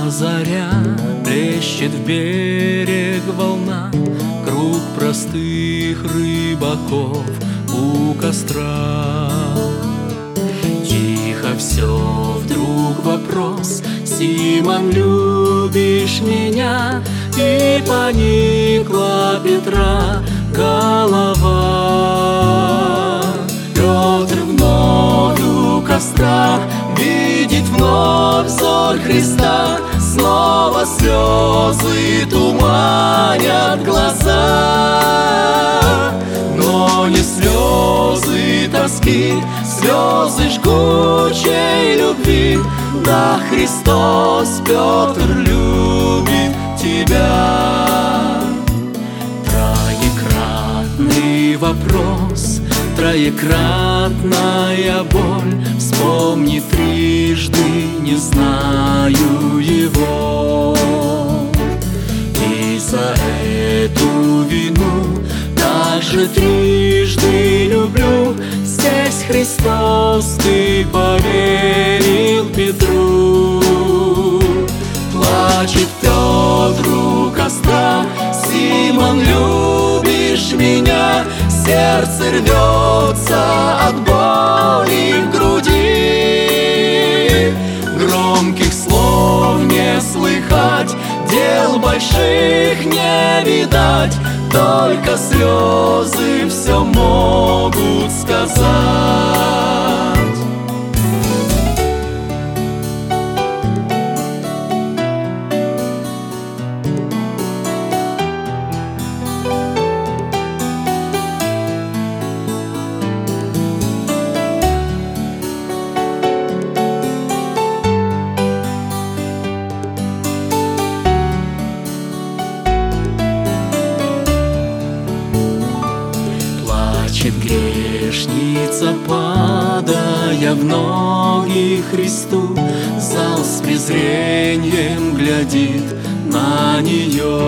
заря, плещет в берег волна, круг простых рыбаков у костра. Тихо все, вдруг вопрос: Симон, любишь меня? И поникла Петра голова. Петр вновь у костра видит вновь взор Христа, снова слезы туманят глаза. Но не слезы тоски, слезы жгучей любви. Да, Христос, Петр, любит тебя. Троекратный вопрос, троекратная боль. Вспомни трижды, не знаю его. И за эту вину также трижды люблю. Здесь Христос, ты поверил Петру. Плачет Петр у костра: Симон, любишь меня? Сердце рвется от боли в груди. Громких слов не слыхать, дел больших не видать, только слезы все могут сказать. Плачет грешница, падая в ноги Христу. Зал с презрением глядит на нее.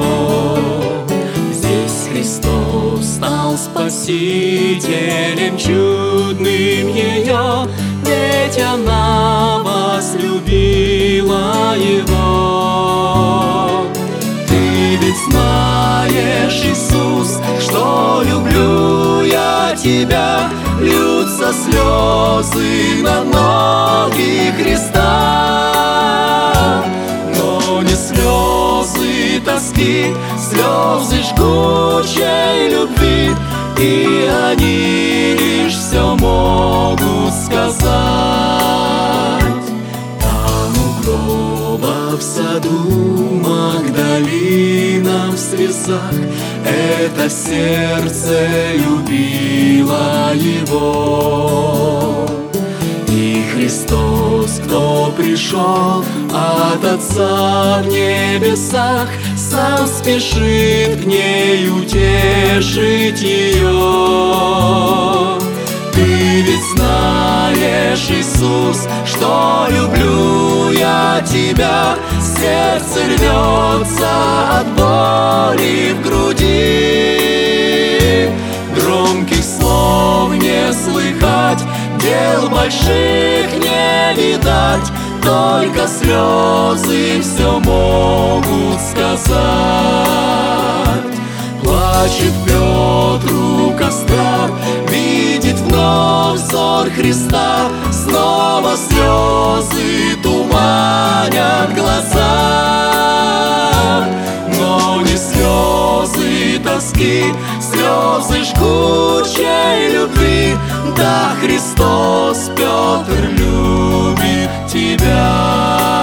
Здесь Христос стал спасителем чудным ее, ведь она возлюбила его. Ты ведь знаешь, Иисус, что люблю я тебя. Льются слезы на ноги Христа, но не слезы тоски, слезы жгучей любви, и они лишь все могут сказать. Там у гроба в саду Магдалина в слезах это сердце любило его. И Христос, кто пришел от Отца в небесах, сам спешит к ней утешить ее. Ты ведь знаешь, Иисус, что люблю я тебя. Сердце рвется от боли в груди. Громких слов не слыхать, дел больших не видать, только слезы все могут сказать. Плачет Петр у костра, видит вновь взор Христа, снова слезы туманят глаза. Но не слезы тоски, слезы жгучей любви. Да, Христос, Петр, любит тебя.